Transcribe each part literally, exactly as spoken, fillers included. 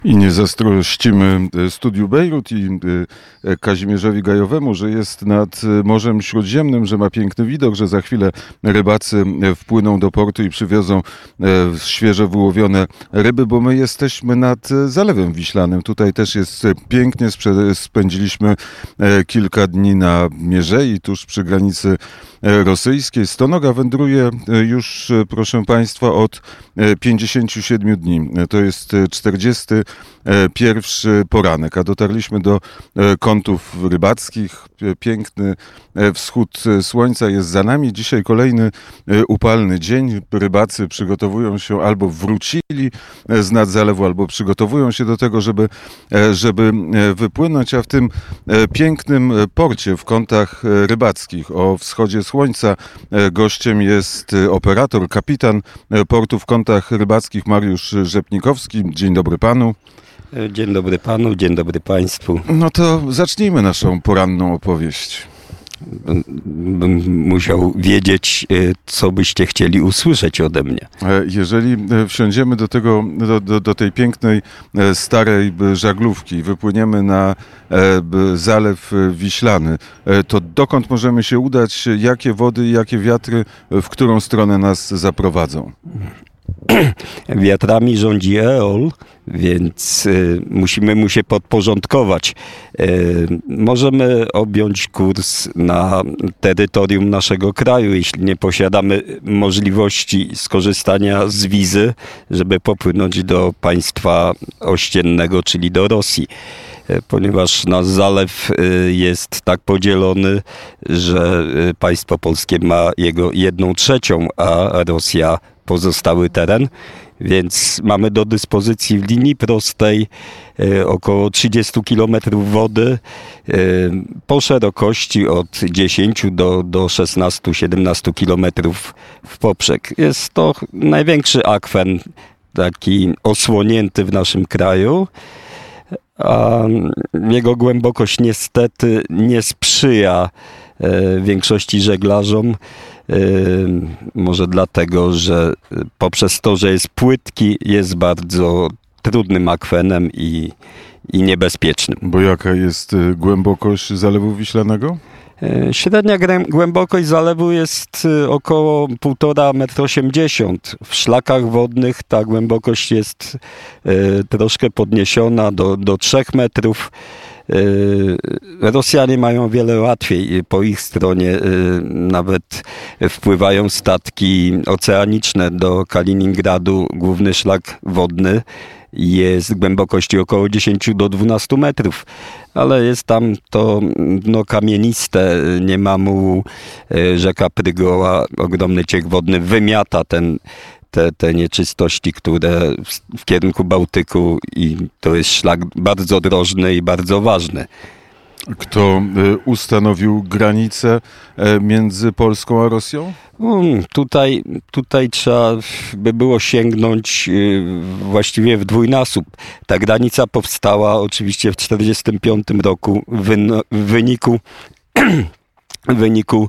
I nie zazdrościmy Studiu Bejrut i Kazimierzowi Gajowemu, że jest nad Morzem Śródziemnym, że ma piękny widok, że za chwilę rybacy wpłyną do portu i przywiozą świeżo wyłowione ryby, bo my jesteśmy nad Zalewem Wiślanym. Tutaj też jest pięknie. Spędziliśmy kilka dni na Mierzei, tuż przy granicy rosyjskiej. Stonoga wędruje już, proszę Państwa, od pięćdziesięciu siedmiu dni. To jest czterdziesty pierwszy poranek, a dotarliśmy do kątów rybackich. Piękny wschód słońca jest za nami. Dzisiaj kolejny upalny dzień. Rybacy przygotowują się, albo wrócili z nad zalewu, albo przygotowują się do tego, żeby, żeby wypłynąć, a w tym pięknym porcie w kątach rybackich o wschodzie słońca gościem jest operator, kapitan portu w kątach rybackich Mariusz Rzepnikowski. Dzień dobry panu. Dzień dobry panu, dzień dobry państwu. No to zacznijmy naszą poranną opowieść. Bym musiał wiedzieć, co byście chcieli usłyszeć ode mnie. Jeżeli wsiądziemy do, tego, do, do, do tej pięknej, starej żaglówki, wypłyniemy na Zalew Wiślany, to dokąd możemy się udać? Jakie wody, jakie wiatry, w którą stronę nas zaprowadzą? Wiatrami rządzi Eol, więc y, musimy mu się podporządkować. Y, możemy objąć kurs na terytorium naszego kraju, jeśli nie posiadamy możliwości skorzystania z wizy, żeby popłynąć do państwa ościennego, czyli do Rosji. Ponieważ nasz zalew jest tak podzielony, że państwo polskie ma jego jedną trzecią, a Rosja pozostały teren, więc mamy do dyspozycji w linii prostej około trzydzieści kilometrów wody po szerokości od dziesięciu do, do szesnastu siedemnastu kilometrów w poprzek. Jest to największy akwen taki osłonięty w naszym kraju, a jego głębokość niestety nie sprzyja większości żeglarzom. Może dlatego, że poprzez to, że jest płytki, jest bardzo trudnym akwenem i, i niebezpiecznym. Bo jaka jest głębokość Zalewu Wiślanego? Średnia głębokość zalewu jest około półtora metra osiemdziesiąt. W szlakach wodnych ta głębokość jest troszkę podniesiona do, do trzech metrów. Rosjanie mają wiele łatwiej. Po ich stronie nawet wpływają statki oceaniczne do Kaliningradu. Główny szlak wodny jest głębokości około dziesięć do dwunastu metrów, ale jest tam to no, kamieniste, nie ma mu. Rzeka Prygoła, ogromny ciek wodny, wymiata ten Te, te nieczystości, które w, w kierunku Bałtyku, i to jest szlak bardzo drożny i bardzo ważny. Kto ustanowił granicę między Polską a Rosją? Um, tutaj, tutaj trzeba by było sięgnąć właściwie w dwójnasób. Ta granica powstała oczywiście w tysiąc dziewięćset czterdziestym piątym roku w, wyn- w wyniku w wyniku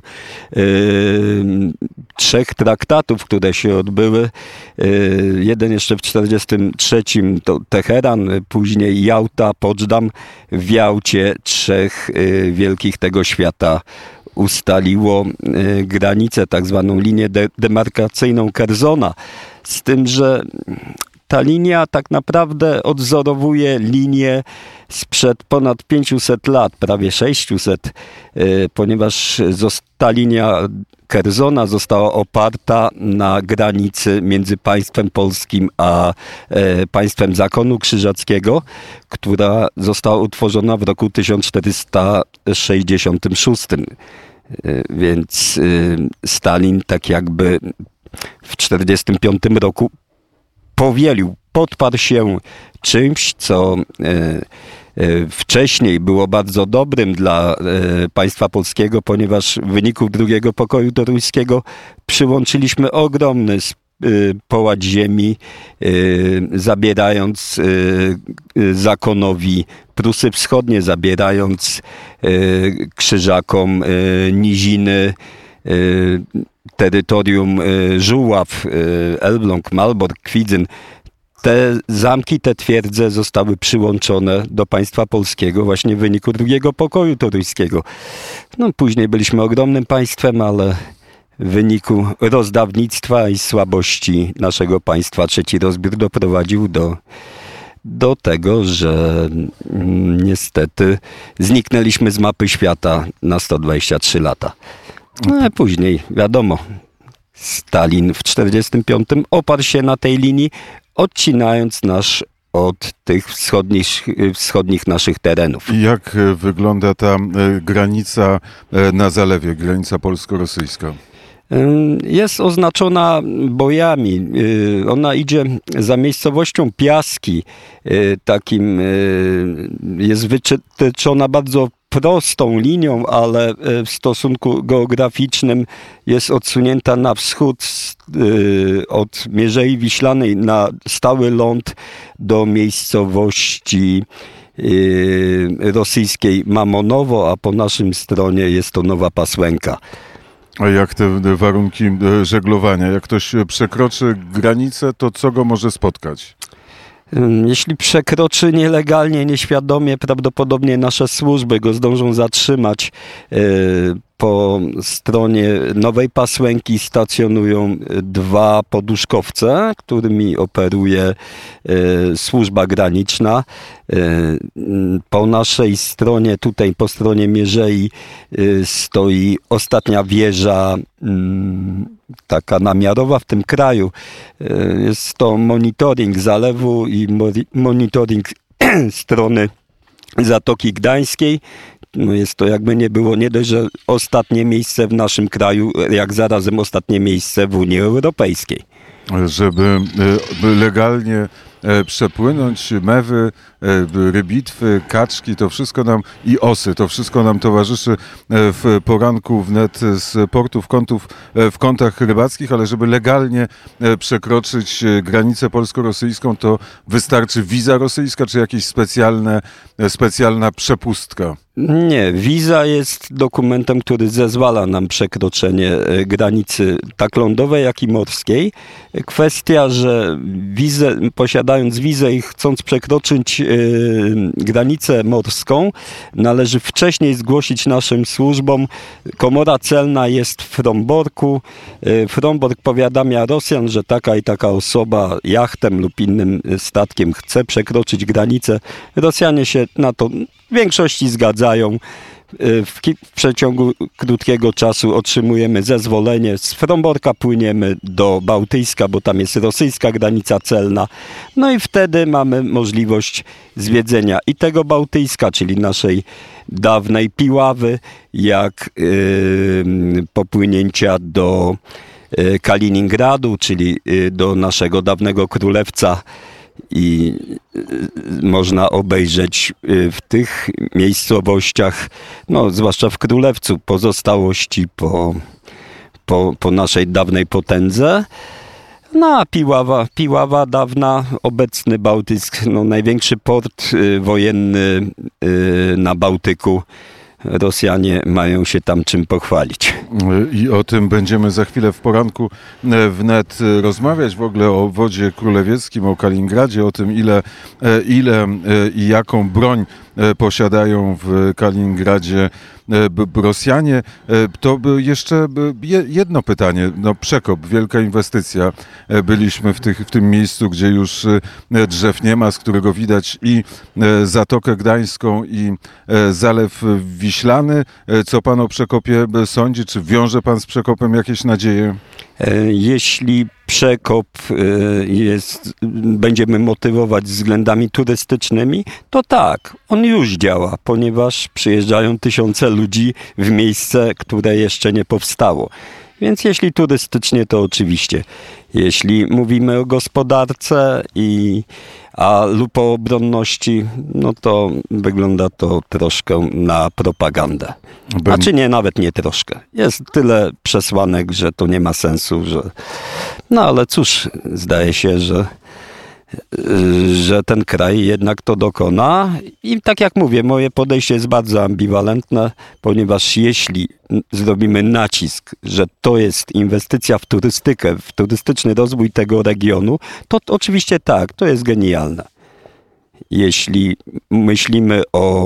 y, trzech traktatów, które się odbyły. Y, jeden jeszcze w tysiąc dziewięćset czterdziestym trzecim to Teheran, później Jałta, Poczdam. W Jałcie trzech y, wielkich tego świata ustaliło y, granicę, tak zwaną linię de- demarkacyjną Kerzona. Z tym, że ta linia tak naprawdę odwzorowuje linię sprzed ponad pięciuset lat, prawie sześciuset, ponieważ ta linia Kerzona została oparta na granicy między państwem polskim a państwem Zakonu Krzyżackiego, która została utworzona w roku tysiąc czterysta sześćdziesiątym szóstym. Więc Stalin tak jakby w tysiąc dziewięćset czterdziestym piątym roku powielił, podparł się czymś, co e, e, wcześniej było bardzo dobrym dla e, państwa polskiego, ponieważ w wyniku drugiego pokoju toruńskiego przyłączyliśmy ogromny e, połat ziemi, e, zabierając e, Zakonowi Prusy Wschodnie, zabierając e, Krzyżakom e, niziny, e, terytorium Żuław, Elbląg, Malbork, Kwidzyn. te zamki, te twierdze zostały przyłączone do państwa polskiego właśnie w wyniku drugiego pokoju toruńskiego. No, później byliśmy ogromnym państwem, ale w wyniku rozdawnictwa i słabości naszego państwa trzeci rozbiór doprowadził do, do tego, że mm, niestety zniknęliśmy z mapy świata na sto dwadzieścia trzy lata. No a później, wiadomo, Stalin w czterdziestym piątym oparł się na tej linii, odcinając nas od tych wschodnich, wschodnich naszych terenów. I jak wygląda ta granica na zalewie, granica polsko-rosyjska? Jest oznaczona bojami. Ona idzie za miejscowością Piaski. Takim jest wytyczona bardzo prostą linią, ale w stosunku geograficznym jest odsunięta na wschód od Mierzei Wiślanej na stały ląd do miejscowości rosyjskiej Mamonowo, a po naszym stronie jest to Nowa Pasłęka. A jak te warunki żeglowania? Jak ktoś przekroczy granicę, to co go może spotkać? Jeśli przekroczy nielegalnie, nieświadomie, prawdopodobnie nasze służby go zdążą zatrzymać. Po stronie Nowej Pasłęki stacjonują dwa poduszkowce, którymi operuje służba graniczna. Po naszej stronie, tutaj po stronie Mierzei, stoi ostatnia wieża taka namiarowa w tym kraju. Jest to monitoring zalewu i monitoring strony Zatoki Gdańskiej. No jest to, jakby nie było, nie dość, że ostatnie miejsce w naszym kraju, jak zarazem ostatnie miejsce w Unii Europejskiej. Żeby legalnie przepłynąć, mewy, rybitwy, kaczki, to wszystko nam i osy, to wszystko nam towarzyszy w poranku wnet z portów, kątów, w kątach rybackich, ale żeby legalnie przekroczyć granicę polsko-rosyjską, to wystarczy wiza rosyjska, czy jakieś specjalne, specjalna przepustka? Nie, wiza jest dokumentem, który zezwala nam przekroczenie granicy tak lądowej, jak i morskiej. Kwestia, że wizę, posiadając wizę i chcąc przekroczyć yy, granicę morską, należy wcześniej zgłosić naszym służbom. Komora celna jest w Fromborku. Yy, Frombork powiadamia Rosjan, że taka i taka osoba jachtem lub innym statkiem chce przekroczyć granicę. Rosjanie się na to w większości zgadzają. W, w przeciągu krótkiego czasu otrzymujemy zezwolenie. Z Fromborka płyniemy do Bałtyjska, bo tam jest rosyjska granica celna. No i wtedy mamy możliwość zwiedzenia i tego Bałtyjska, czyli naszej dawnej Piławy, jak yy, popłynięcia do yy, Kaliningradu, czyli yy, do naszego dawnego królewca. I można obejrzeć w tych miejscowościach, no zwłaszcza w Królewcu, pozostałości po, po, po naszej dawnej potędze. No a Piława, Piława dawna, obecny Bałtyck, no największy port wojenny na Bałtyku. Rosjanie mają się tam czym pochwalić. I o tym będziemy za chwilę w poranku wnet rozmawiać, w ogóle o wodzie królewieckim, o Kaliningradzie, o tym ile, ile i jaką broń posiadają w Kaliningradzie Rosjanie. To by jeszcze jedno pytanie. No, przekop, wielka inwestycja. Byliśmy w, tych, w tym miejscu, gdzie już drzew nie ma, z którego widać i Zatokę Gdańską, i Zalew Wiślany. Co pan o przekopie sądzi? Czy wiąże pan z przekopem jakieś nadzieje? Jeśli przekop jest, będziemy motywować względami turystycznymi, to tak, on już działa, ponieważ przyjeżdżają tysiące ludzi w miejsce, które jeszcze nie powstało. Więc jeśli turystycznie, to oczywiście. Jeśli mówimy o gospodarce i a lub o obronności, no to wygląda to troszkę na propagandę. Znaczy nie, nawet nie troszkę. Jest tyle przesłanek, że to nie ma sensu, że... No ale cóż, zdaje się, że że ten kraj jednak to dokona. I tak jak mówię, moje podejście jest bardzo ambiwalentne, ponieważ jeśli zrobimy nacisk, że to jest inwestycja w turystykę, w turystyczny rozwój tego regionu, to oczywiście tak, to jest genialne. Jeśli myślimy o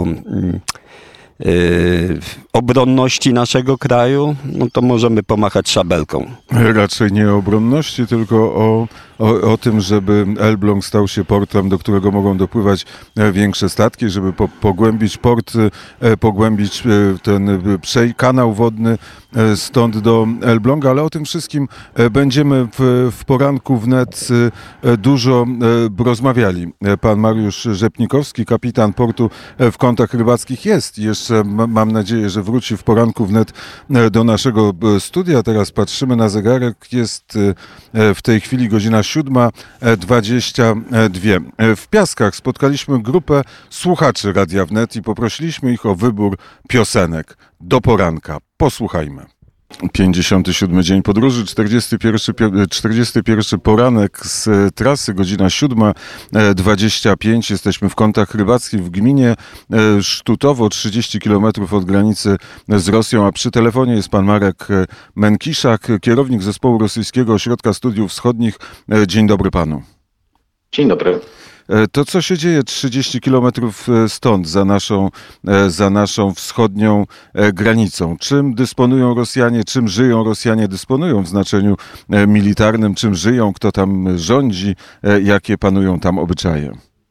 Yy, obronności naszego kraju, no to możemy pomachać szabelką. Raczej nie o obronności, tylko o, o, o tym, żeby Elbląg stał się portem, do którego mogą dopływać większe statki, żeby po, pogłębić port, pogłębić ten przej- kanał wodny stąd do Elbląga, ale o tym wszystkim będziemy w, w poranku wnet dużo rozmawiali. Pan Mariusz Rzepnikowski, kapitan portu w Kątach Rybackich, jest jeszcze. Mam nadzieję, że wróci w poranku wnet do naszego studia. Teraz patrzymy na zegarek. Jest w tej chwili godzina siódma dwadzieścia dwa. W Piaskach spotkaliśmy grupę słuchaczy Radia Wnet i poprosiliśmy ich o wybór piosenek do poranka. Posłuchajmy. pięćdziesiąty siódmy dzień podróży, czterdziesty pierwszy, czterdziesty pierwszy poranek z trasy, godzina siódma dwadzieścia pięć. Jesteśmy w Kątach Rybackich w gminie Sztutowo, trzydzieści kilometrów od granicy z Rosją, a przy telefonie jest pan Marek Menkiszak, kierownik Zespołu Rosyjskiego Ośrodka Studiów Wschodnich. Dzień dobry panu. Dzień dobry. To co się dzieje trzydzieści kilometrów stąd, za naszą, za naszą wschodnią granicą? Czym dysponują Rosjanie, czym żyją Rosjanie? Dysponują w znaczeniu militarnym, czym żyją, kto tam rządzi, jakie panują tam obyczaje?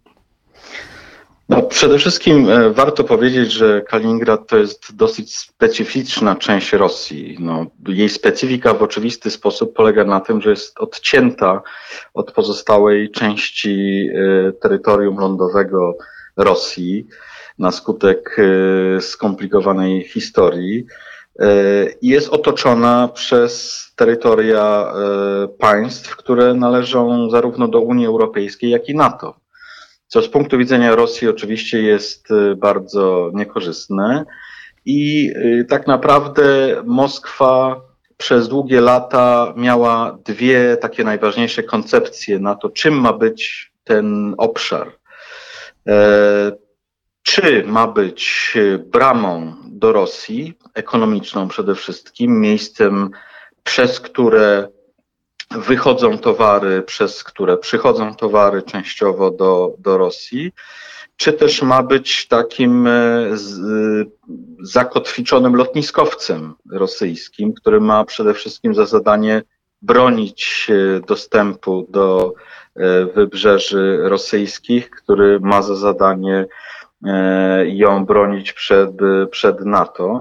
No, przede wszystkim warto powiedzieć, że Kaliningrad to jest dosyć specyficzna część Rosji. No, jej specyfika w oczywisty sposób polega na tym, że jest odcięta od pozostałej części terytorium lądowego Rosji na skutek skomplikowanej historii i jest otoczona przez terytoria państw, które należą zarówno do Unii Europejskiej, jak i NATO. Co z punktu widzenia Rosji oczywiście jest bardzo niekorzystne i tak naprawdę Moskwa przez długie lata miała dwie takie najważniejsze koncepcje na to, czym ma być ten obszar. Czy ma być bramą do Rosji, ekonomiczną przede wszystkim, miejscem, przez które wychodzą towary, przez które przychodzą towary częściowo do, do Rosji, czy też ma być takim z, zakotwiczonym lotniskowcem rosyjskim, który ma przede wszystkim za zadanie bronić dostępu do wybrzeży rosyjskich, który ma za zadanie ją bronić przed, przed NATO.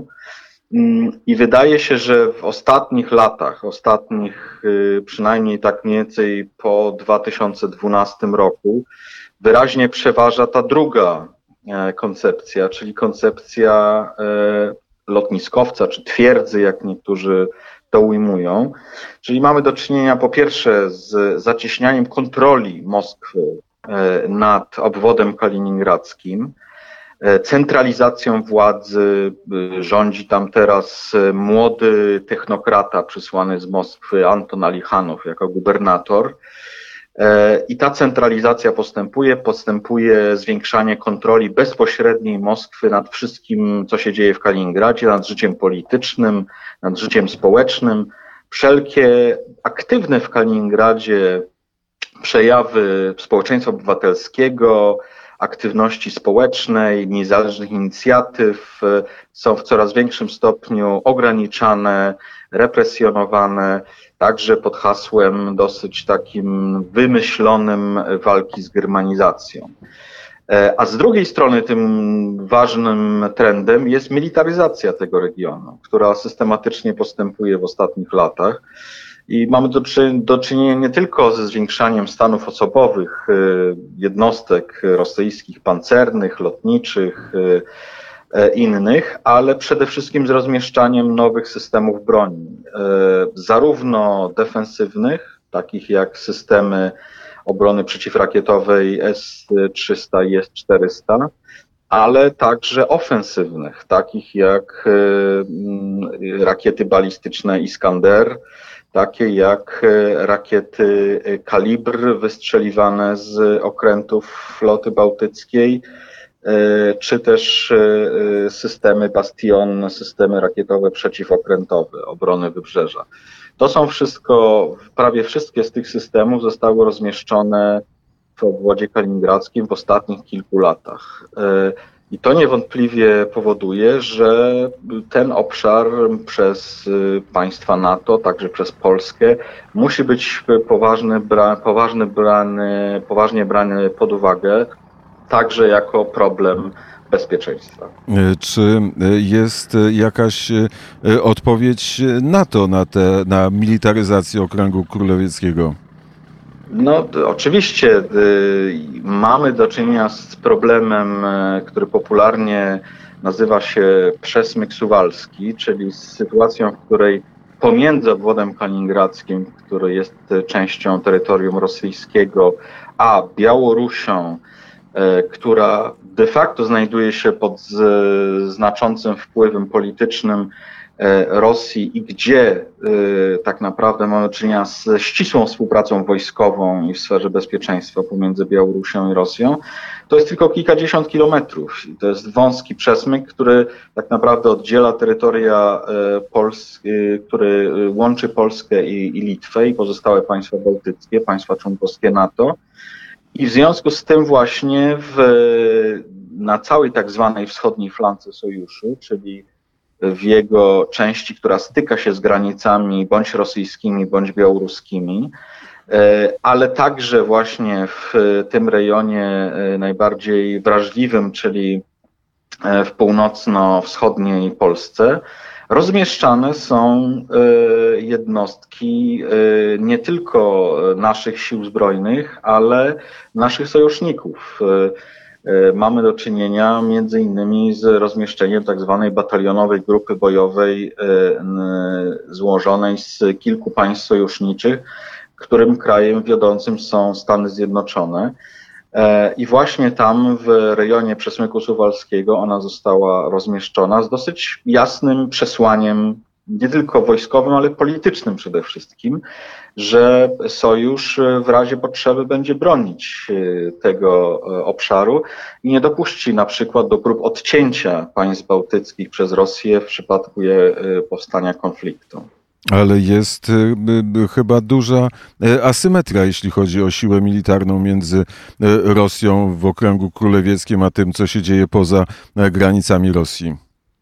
I wydaje się, że w ostatnich latach, ostatnich przynajmniej tak mniej więcej po dwa tysiące dwunastym roku, wyraźnie przeważa ta druga koncepcja, czyli koncepcja lotniskowca, czy twierdzy, jak niektórzy to ujmują. Czyli mamy do czynienia po pierwsze z zacieśnianiem kontroli Moskwy nad obwodem kaliningradzkim, centralizacją władzy. Rządzi tam teraz młody technokrata przysłany z Moskwy, Anton Alichanov, jako gubernator. I ta centralizacja postępuje, postępuje zwiększanie kontroli bezpośredniej Moskwy nad wszystkim, co się dzieje w Kaliningradzie, nad życiem politycznym, nad życiem społecznym. Wszelkie aktywne w Kaliningradzie przejawy społeczeństwa obywatelskiego, aktywności społecznej, niezależnych inicjatyw są w coraz większym stopniu ograniczane, represjonowane, także pod hasłem dosyć takim wymyślonym walki z germanizacją. A z drugiej strony tym ważnym trendem jest militaryzacja tego regionu, która systematycznie postępuje w ostatnich latach. I mamy do, czy, do czynienia nie tylko ze zwiększaniem stanów osobowych jednostek rosyjskich, pancernych, lotniczych, innych, ale przede wszystkim z rozmieszczaniem nowych systemów broni, zarówno defensywnych, takich jak systemy obrony przeciwrakietowej S trzysta i S czterysta, ale także ofensywnych, takich jak rakiety balistyczne Iskander, takie jak rakiety Kalibr wystrzeliwane z okrętów floty bałtyckiej, czy też systemy Bastion, systemy rakietowe przeciwokrętowe obrony wybrzeża. To są wszystko, prawie wszystkie z tych systemów zostały rozmieszczone w obwodzie kaliningradzkim w ostatnich kilku latach. I to niewątpliwie powoduje, że ten obszar przez państwa NATO, także przez Polskę, musi być poważny, bra, poważny brany, poważnie brany pod uwagę, także jako problem bezpieczeństwa. Czy jest jakaś odpowiedź NATO na, te, na militaryzację okręgu królewieckiego? No oczywiście y, mamy do czynienia z problemem, y, który popularnie nazywa się przesmyk suwalski, czyli z sytuacją, w której pomiędzy obwodem kaliningradzkim, który jest częścią terytorium rosyjskiego, a Białorusią, y, która de facto znajduje się pod z, znaczącym wpływem politycznym Rosji i gdzie y, tak naprawdę mamy do czynienia z ścisłą współpracą wojskową i w sferze bezpieczeństwa pomiędzy Białorusią i Rosją, to jest tylko kilkadziesiąt kilometrów. To jest wąski przesmyk, który tak naprawdę oddziela terytoria y, Polski, y, który łączy Polskę i, i Litwę i pozostałe państwa bałtyckie, państwa członkowskie NATO. I w związku z tym właśnie w, na całej tak zwanej wschodniej flance sojuszu, czyli w jego części, która styka się z granicami bądź rosyjskimi, bądź białoruskimi, ale także właśnie w tym rejonie najbardziej wrażliwym, czyli w północno-wschodniej Polsce, rozmieszczane są jednostki nie tylko naszych sił zbrojnych, ale naszych sojuszników. Mamy do czynienia między innymi z rozmieszczeniem tak zwanej batalionowej grupy bojowej złożonej z kilku państw sojuszniczych, którym krajem wiodącym są Stany Zjednoczone. I właśnie tam w rejonie przesmyku suwalskiego ona została rozmieszczona z dosyć jasnym przesłaniem, nie tylko wojskowym, ale politycznym przede wszystkim, że sojusz w razie potrzeby będzie bronić tego obszaru i nie dopuści na przykład do prób odcięcia państw bałtyckich przez Rosję w przypadku powstania konfliktu. Ale jest y, y, chyba duża y, asymetria, jeśli chodzi o siłę militarną między y, Rosją w okręgu królewieckim, a tym, co się dzieje poza y, granicami Rosji.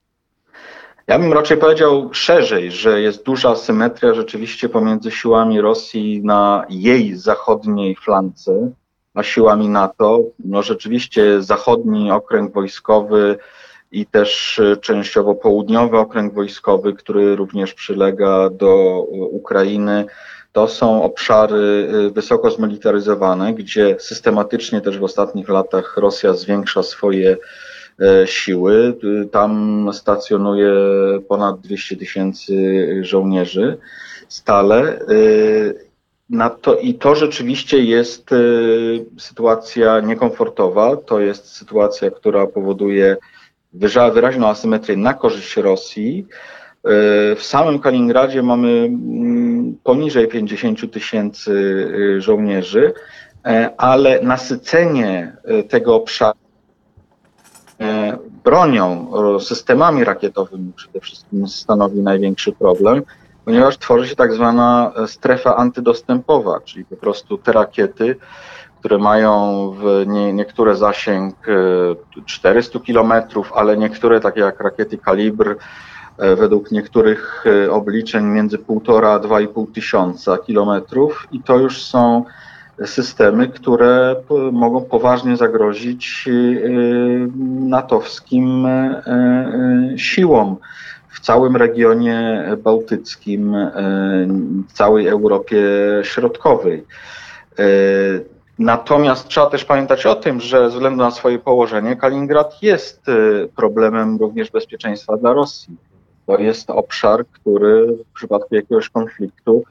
Ja bym raczej powiedział szerzej, że jest duża asymetria rzeczywiście pomiędzy siłami Rosji na jej zachodniej flance, a siłami NATO. No rzeczywiście zachodni okręg wojskowy i też częściowo południowy okręg wojskowy, który również przylega do Ukrainy, to są obszary wysoko zmilitaryzowane, gdzie systematycznie też w ostatnich latach Rosja zwiększa swoje siły. Tam stacjonuje ponad dwieście tysięcy żołnierzy stale. Na to, I to rzeczywiście jest sytuacja niekomfortowa. To jest sytuacja, która powoduje wyraźną asymetrię na korzyść Rosji. W samym Kaliningradzie mamy poniżej pięćdziesiąt tysięcy żołnierzy, ale nasycenie tego obszaru bronią, systemami rakietowymi przede wszystkim stanowi największy problem, ponieważ tworzy się tak zwana strefa antydostępowa, czyli po prostu te rakiety, które mają w nie, niektóre zasięg czterysta kilometrów, ale niektóre, takie jak rakiety Kalibr, według niektórych obliczeń między półtora a dwa i pół tysiąca kilometrów i to już są systemy, które mogą poważnie zagrozić natowskim siłom w całym regionie bałtyckim, w całej Europie Środkowej. Natomiast trzeba też pamiętać o tym, że ze względu na swoje położenie Kaliningrad jest problemem również bezpieczeństwa dla Rosji. To jest obszar, który w przypadku jakiegoś konfliktu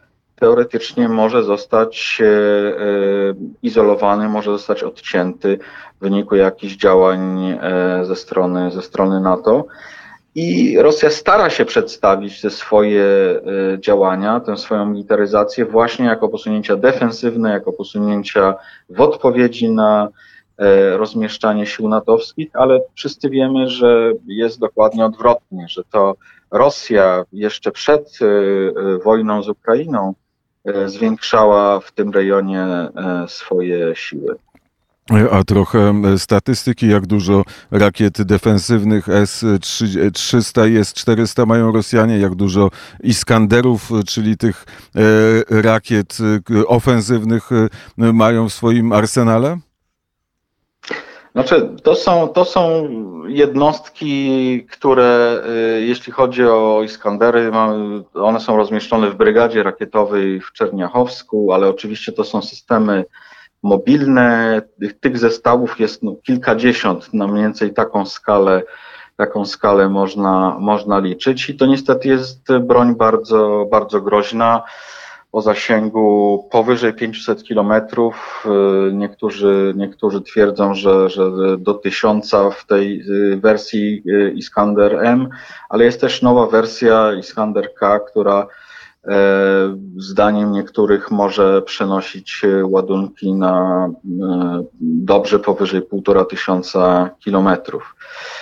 teoretycznie może zostać izolowany, może zostać odcięty w wyniku jakichś działań ze strony, ze strony NATO. I Rosja stara się przedstawić te swoje działania, tę swoją militaryzację właśnie jako posunięcia defensywne, jako posunięcia w odpowiedzi na rozmieszczanie sił natowskich, ale wszyscy wiemy, że jest dokładnie odwrotnie, że to Rosja jeszcze przed wojną z Ukrainą zwiększała w tym rejonie swoje siły. A trochę statystyki, jak dużo rakiet defensywnych S trzysta i S czterysta mają Rosjanie, jak dużo Iskanderów, czyli tych rakiet ofensywnych mają w swoim arsenale? Znaczy, to są, to są jednostki, które jeśli chodzi o Iskandery, one są rozmieszczone w brygadzie rakietowej w Czerniachowsku, ale oczywiście to są systemy mobilne. Tych zestawów jest no, kilkadziesiąt, na mniej więcej taką skalę, taką skalę można, można liczyć i to niestety jest broń bardzo, bardzo groźna. O zasięgu powyżej pięćset kilometrów. Niektórzy, niektórzy twierdzą, że, że do tysiąca w tej wersji Iskander M, ale jest też nowa wersja Iskander K, która zdaniem niektórych może przenosić ładunki na dobrze powyżej półtora tysiąca kilometrów.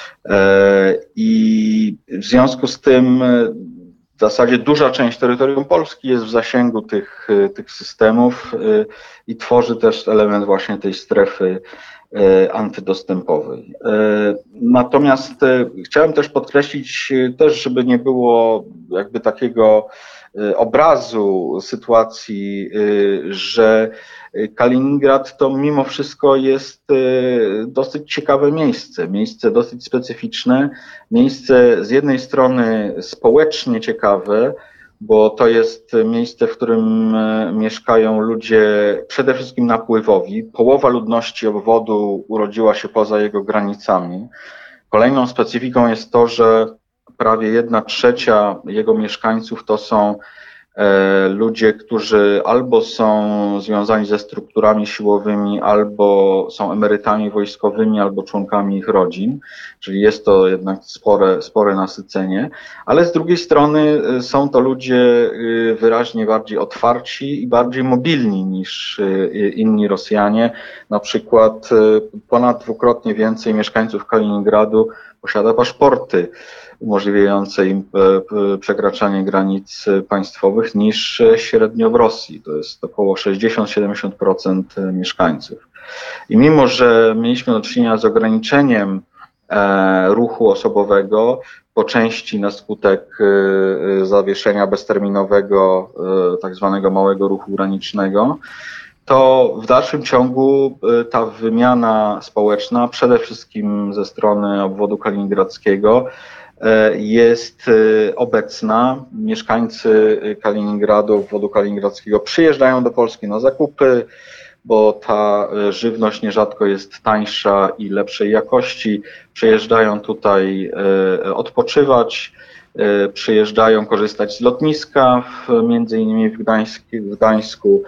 I w związku z tym w zasadzie duża część terytorium Polski jest w zasięgu tych, tych systemów i tworzy też element właśnie tej strefy antydostępowej. Natomiast chciałem też podkreślić też, żeby nie było jakby takiego obrazu sytuacji, że Kaliningrad to mimo wszystko jest dosyć ciekawe miejsce, miejsce dosyć specyficzne, miejsce z jednej strony społecznie ciekawe, bo to jest miejsce, w którym mieszkają ludzie przede wszystkim napływowi. Połowa ludności obwodu urodziła się poza jego granicami. Kolejną specyfiką jest to, że prawie jedna trzecia jego mieszkańców to są ludzie, którzy albo są związani ze strukturami siłowymi, albo są emerytami wojskowymi, albo członkami ich rodzin, czyli jest to jednak spore, spore nasycenie, ale z drugiej strony są to ludzie wyraźnie bardziej otwarci i bardziej mobilni niż inni Rosjanie. Na przykład ponad dwukrotnie więcej mieszkańców Kaliningradu posiada paszporty umożliwiające im przekraczanie granic państwowych niż średnio w Rosji. To jest około sześćdziesiąt do siedemdziesięciu procent mieszkańców. I mimo, że mieliśmy do czynienia z ograniczeniem ruchu osobowego, po części na skutek zawieszenia bezterminowego tak zwanego małego ruchu granicznego, to w dalszym ciągu ta wymiana społeczna, przede wszystkim ze strony obwodu kaliningradzkiego, jest obecna. Mieszkańcy Kaliningradu, obwodu kaliningradzkiego przyjeżdżają do Polski na zakupy, bo ta żywność nierzadko jest tańsza i lepszej jakości. Przyjeżdżają tutaj odpoczywać, przyjeżdżają korzystać z lotniska, między innymi w Gdańsku, w Gdańsku,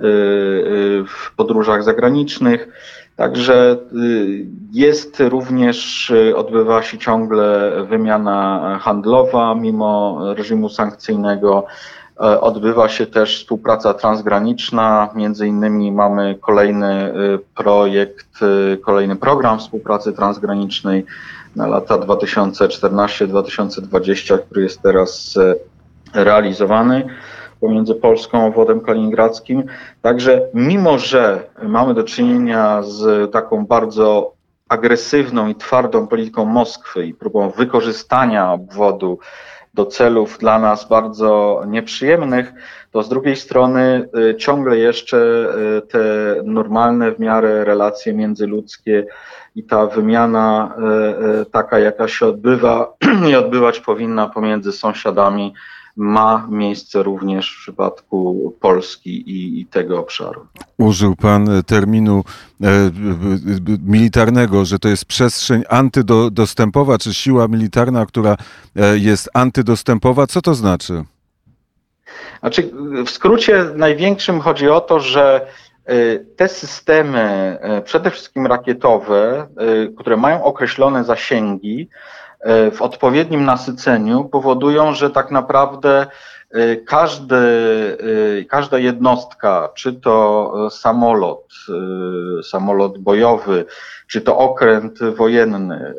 w podróżach zagranicznych. Także jest również, odbywa się ciągle wymiana handlowa mimo reżimu sankcyjnego. Odbywa się też współpraca transgraniczna. Między innymi mamy kolejny projekt, kolejny program współpracy transgranicznej na lata dwa tysiące czternasty do dwa tysiące dwudziestego, który jest teraz realizowany pomiędzy Polską a obwodem kaliningradzkim. Także mimo, że mamy do czynienia z taką bardzo agresywną i twardą polityką Moskwy i próbą wykorzystania obwodu do celów dla nas bardzo nieprzyjemnych, to z drugiej strony ciągle jeszcze te normalne w miarę relacje międzyludzkie i ta wymiana taka, jaka się odbywa i odbywać powinna pomiędzy sąsiadami, ma miejsce również w przypadku Polski i, i tego obszaru. Użył pan terminu e, militarnego, że to jest przestrzeń antydostępowa, czy siła militarna, która jest antydostępowa. Co to znaczy? Znaczy, w skrócie największym chodzi o to, że te systemy, przede wszystkim rakietowe, które mają określone zasięgi, w odpowiednim nasyceniu powodują, że tak naprawdę każdy, każda jednostka, czy to samolot, samolot bojowy, czy to okręt wojenny,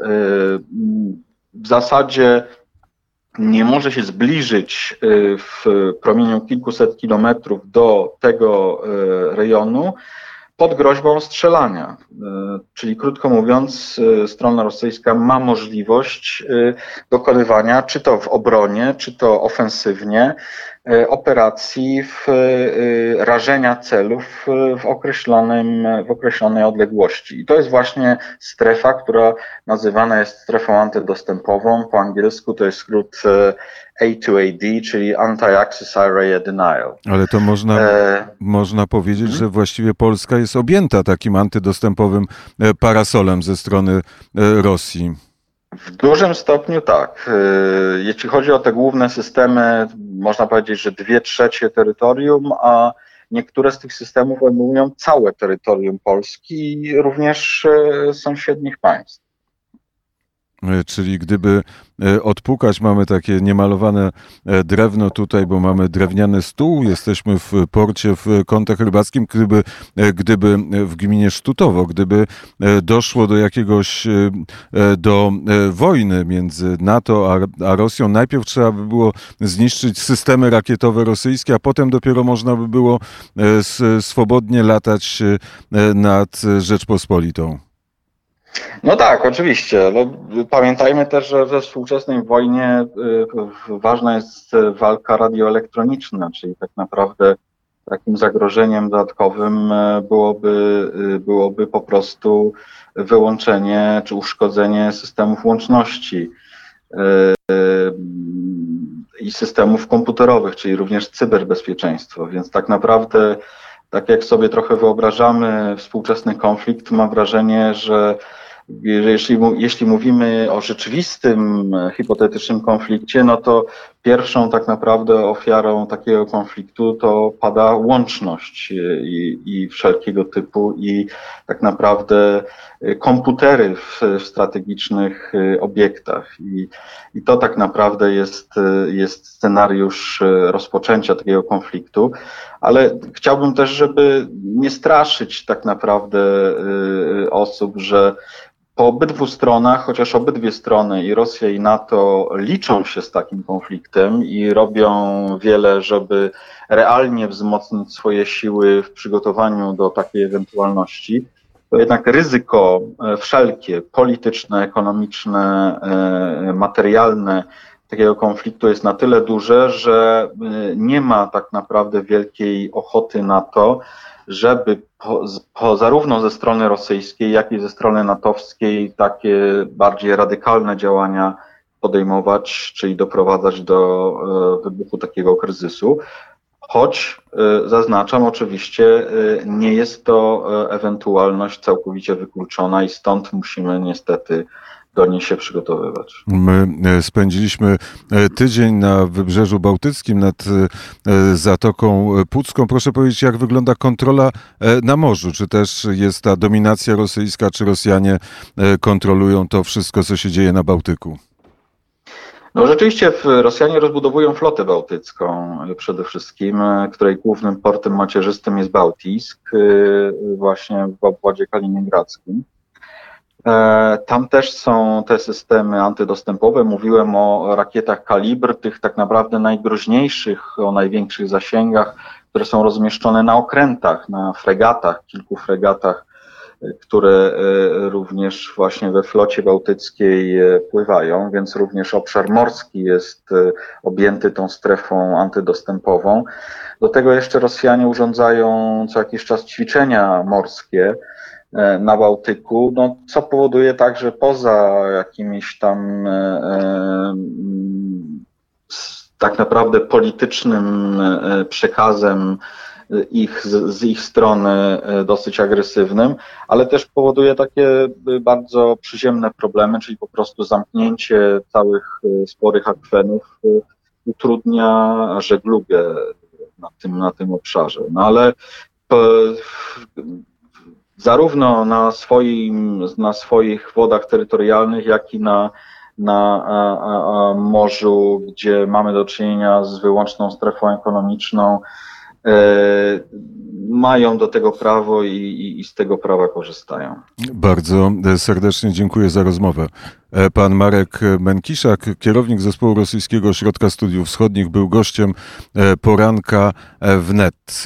w zasadzie nie może się zbliżyć w promieniu kilkuset kilometrów do tego rejonu pod groźbą strzelania. Czyli krótko mówiąc, strona rosyjska ma możliwość dokonywania, czy to w obronie, czy to ofensywnie, operacji w rażenia celów w, określonym, w określonej odległości. I to jest właśnie strefa, która nazywana jest strefą antydostępową. Po angielsku to jest skrót A dwa A D, czyli Anti-Access Area Denial. Ale to można, e... można powiedzieć, hmm? że właściwie Polska jest objęta takim antydostępowym parasolem ze strony Rosji. W dużym stopniu tak. Jeśli chodzi o te główne systemy, można powiedzieć, że dwie trzecie terytorium, a niektóre z tych systemów obejmują całe terytorium Polski i również sąsiednich państw. Czyli gdyby odpukać, mamy takie niemalowane drewno tutaj, bo mamy drewniany stół, jesteśmy w porcie w Kątach Rybackim, gdyby, gdyby w gminie Sztutowo, gdyby doszło do jakiegoś, do wojny między NATO a, a Rosją, najpierw trzeba by było zniszczyć systemy rakietowe rosyjskie, a potem dopiero można by było swobodnie latać nad Rzeczpospolitą. No tak, oczywiście. No, pamiętajmy też, że we współczesnej wojnie ważna jest walka radioelektroniczna, czyli tak naprawdę takim zagrożeniem dodatkowym byłoby, byłoby po prostu wyłączenie czy uszkodzenie systemów łączności i systemów komputerowych, czyli również cyberbezpieczeństwo. Więc tak naprawdę, tak jak sobie trochę wyobrażamy współczesny konflikt, mam wrażenie, że jeśli, jeśli mówimy o rzeczywistym, hipotetycznym konflikcie, no to pierwszą tak naprawdę ofiarą takiego konfliktu to pada łączność i, i wszelkiego typu i tak naprawdę komputery w, w strategicznych obiektach. I, i to tak naprawdę jest, jest scenariusz rozpoczęcia takiego konfliktu, ale chciałbym też, żeby nie straszyć tak naprawdę osób, że po obydwu stronach, chociaż obydwie strony, i Rosja i NATO, liczą się z takim konfliktem i robią wiele, żeby realnie wzmocnić swoje siły w przygotowaniu do takiej ewentualności, to jednak ryzyko wszelkie, polityczne, ekonomiczne, materialne takiego konfliktu jest na tyle duże, że nie ma tak naprawdę wielkiej ochoty na to, żeby po, po, zarówno ze strony rosyjskiej, jak i ze strony natowskiej takie bardziej radykalne działania podejmować, czyli doprowadzać do e, wybuchu takiego kryzysu. Choć, e, zaznaczam oczywiście, e, nie jest to e, ewentualność całkowicie wykluczona i stąd musimy niestety do niej się przygotowywać. My spędziliśmy tydzień na Wybrzeżu Bałtyckim nad Zatoką Pucką. Proszę powiedzieć, jak wygląda kontrola na morzu? Czy też jest ta dominacja rosyjska, czy Rosjanie kontrolują to wszystko, co się dzieje na Bałtyku? No rzeczywiście Rosjanie rozbudowują flotę bałtycką przede wszystkim, której głównym portem macierzystym jest Bałtysk, właśnie w obwodzie kaliningradzkim. Tam też są te systemy antydostępowe. Mówiłem o rakietach kalibr, tych tak naprawdę najgroźniejszych, o największych zasięgach, które są rozmieszczone na okrętach, na fregatach, kilku fregatach, które również właśnie we flocie bałtyckiej pływają, więc również obszar morski jest objęty tą strefą antydostępową. Do tego jeszcze Rosjanie urządzają co jakiś czas ćwiczenia morskie na Bałtyku, no, co powoduje także poza jakimiś tam e, tak naprawdę politycznym przekazem ich, z, z ich strony dosyć agresywnym, ale też powoduje takie bardzo przyziemne problemy, czyli po prostu zamknięcie całych sporych akwenów utrudnia żeglugę na tym, na tym obszarze. No ale zarówno na, swoim, na swoich wodach terytorialnych, jak i na, na a, a, a morzu, gdzie mamy do czynienia z wyłączną strefą ekonomiczną, e, mają do tego prawo i, i, i z tego prawa korzystają. Bardzo serdecznie dziękuję za rozmowę. Pan Marek Menkiszak, kierownik Zespołu Rosyjskiego Ośrodka Studiów Wschodnich, był gościem poranka wnet.